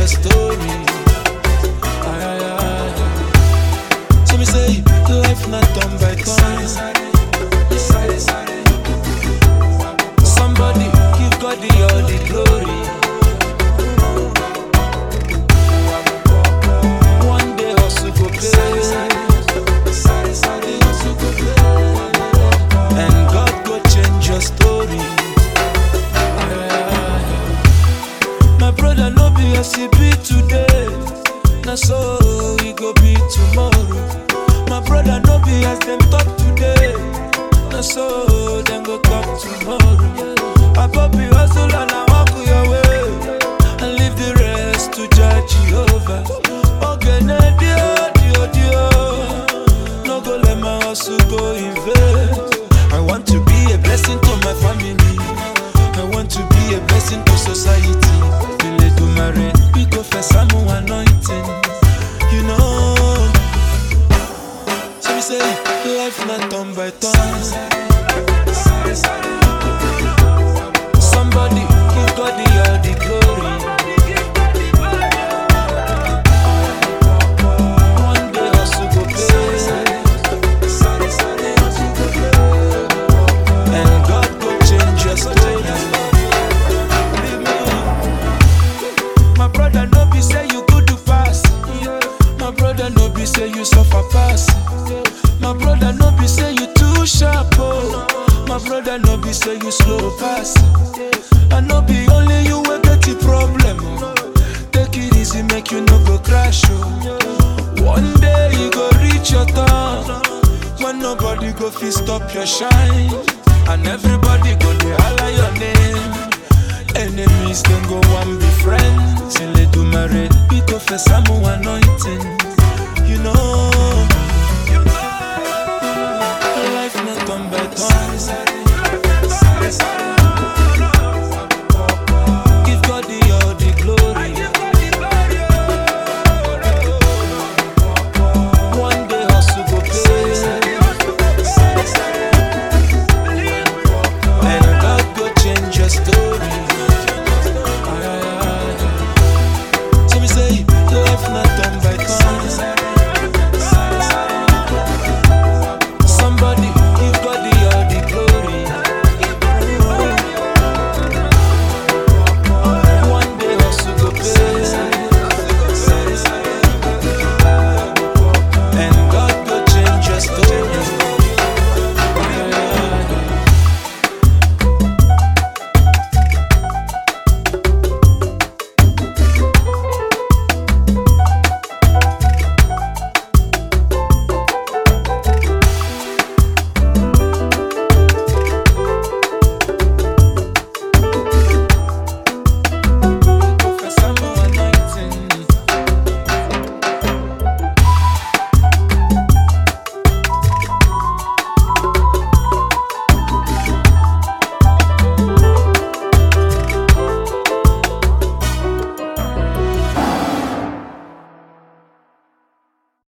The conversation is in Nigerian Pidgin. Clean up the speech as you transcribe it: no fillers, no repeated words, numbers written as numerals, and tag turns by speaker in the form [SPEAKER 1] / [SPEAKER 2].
[SPEAKER 1] story. Aye, aye, aye. So me say, life not done by turn. Somebody give God all the glory. One day also go pay, and God go change your story. My brother no be as he be today, na so he go be tomorrow. My brother no be as them talk today, na so them go talk tomorrow. I pop you hustle and I walk your way, and leave the rest to judge Jehovah. Okay, na dio, no go let my hustle go in vain. I want to be a blessing to my family. I want to be a blessing to society. Bele do marry, we go for some anointing. You know. So we say, life not done by turn. Somebody give God all the glory. One day also go pay, and God go change your story. My brother no be say you good to pass. My brother no be say you suffer pass. My brother no be say you too sharp. Oh. My brother no be say you slow pass. I no be only you will get the problem. Oh. Take it easy, make you no go crash. Oh. One day you go reach your turn, when nobody go fit stop your shine, and everybody go dey holler your name. Enemies can go and be friends. Till they do marry, we go for some anointing. You know.